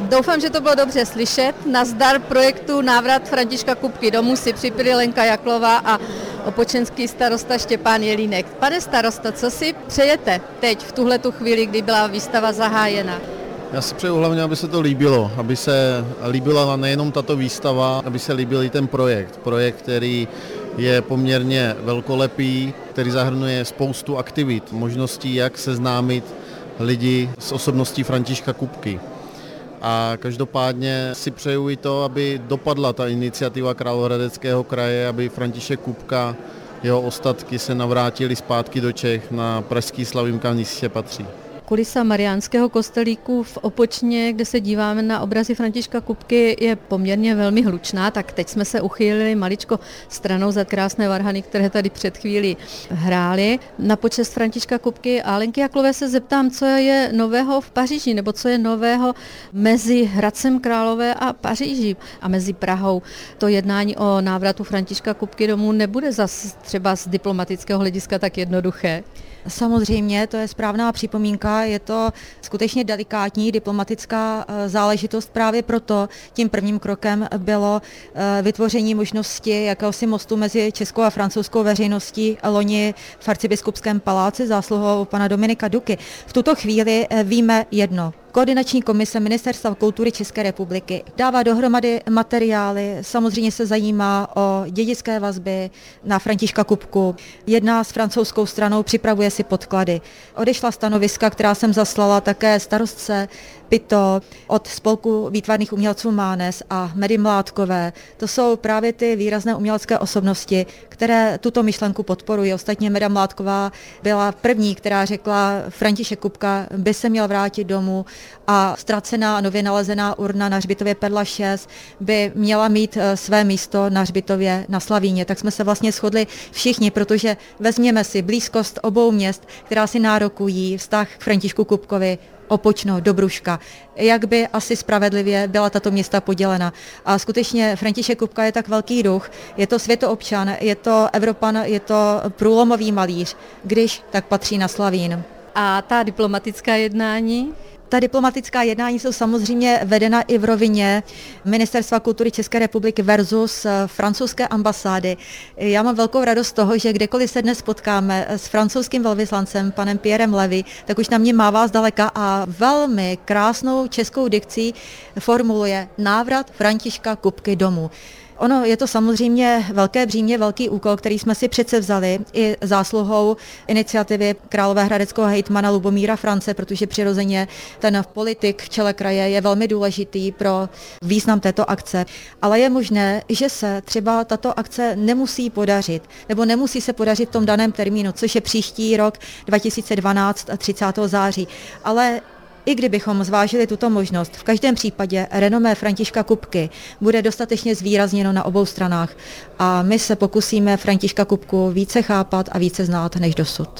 Doufám, že to bylo dobře slyšet. Na zdar projektu Návrat Františka Kupky domů si připili Lenka Jaklová a opočenský starosta Štěpán Jelínek. Pane starosto, co si přejete teď v tuhletu chvíli, kdy byla výstava zahájena? Já si přeju hlavně, aby se to líbilo, aby se líbila nejenom tato výstava, aby se líbil i ten projekt, který je poměrně velkolepý, který zahrnuje spoustu aktivit, možností, jak seznámit lidi s osobností Františka Kupky. A každopádně si přeju i to, aby dopadla ta iniciativa Královéhradeckého kraje, aby František Kupka, jeho ostatky se navrátili zpátky do Čech na pražský Slavín, kam jistě patří. Kulisa Mariánského kostelíku v Opočně, kde se díváme na obrazy Františka Kupky, je poměrně velmi hlučná, tak teď jsme se uchýlili maličko stranou za krásné varhany, které tady před chvílí hrály na počest Františka Kupky. A Lenky Jaklové se zeptám, co je nového v Paříži, nebo co je nového mezi Hradcem Králové a Paříží a mezi Prahou. To jednání o návratu Františka Kupky domů nebude zas třeba z diplomatického hlediska tak jednoduché. Samozřejmě, to je správná připomínka, je to skutečně delikátní diplomatická záležitost, právě proto tím prvním krokem bylo vytvoření možnosti jakéhosi mostu mezi českou a francouzskou veřejností loni v Arcibiskupském paláci zásluhou pana Dominika Duky. V tuto chvíli víme jedno. Koordinační komise Ministerstva kultury České republiky dává dohromady materiály, samozřejmě se zajímá o dědické vazby na Františka Kupku, jedná s francouzskou stranou, připravuje si podklady. Odešla stanoviska, která jsem zaslala také starostce Pito od Spolku výtvarných umělců Mánes a Medy Mládkové. To jsou právě ty výrazné umělecké osobnosti, které tuto myšlenku podporují. Ostatně Meda Mládková byla první, která řekla, František Kupka by se měl vrátit domů a ztracená nově nalezená urna na hřbitově Perla 6 by měla mít své místo na hřbitově na Slavíně. Tak jsme se vlastně shodli všichni, protože vezměme si blízkost obou měst, která si nárokují vztah k Františku Kupkovi, Opočno, Dobruška, jak by asi spravedlivě byla tato města podělena. A skutečně František Kupka je tak velký duch, je to světoobčan, je to Evropan, je to průlomový malíř, když tak patří na Slavín. A ta diplomatická jednání? Ta diplomatická jednání jsou samozřejmě vedena i v rovině Ministerstva kultury České republiky versus francouzské ambasády. Já mám velkou radost z toho, že kdekoliv se dnes potkáme s francouzským velvyslancem, panem Pierrem Levy, tak už na mě mává zdaleka a velmi krásnou českou dikcí formuluje návrat Františka Kupky domů. Ono je to samozřejmě velké břímě, velký úkol, který jsme si přece vzali i zásluhou iniciativy královéhradeckého hejtmana Lubomíra France, protože přirozeně ten politik v čele kraje je velmi důležitý pro význam této akce. Ale je možné, že se třeba tato akce nemusí podařit, nebo nemusí se podařit v tom daném termínu, což je příští rok 2012 30. září. Ale i kdybychom zvážili tuto možnost, v každém případě renomé Františka Kupky bude dostatečně zvýrazněno na obou stranách a my se pokusíme Františka Kupku více chápat a více znát než dosud.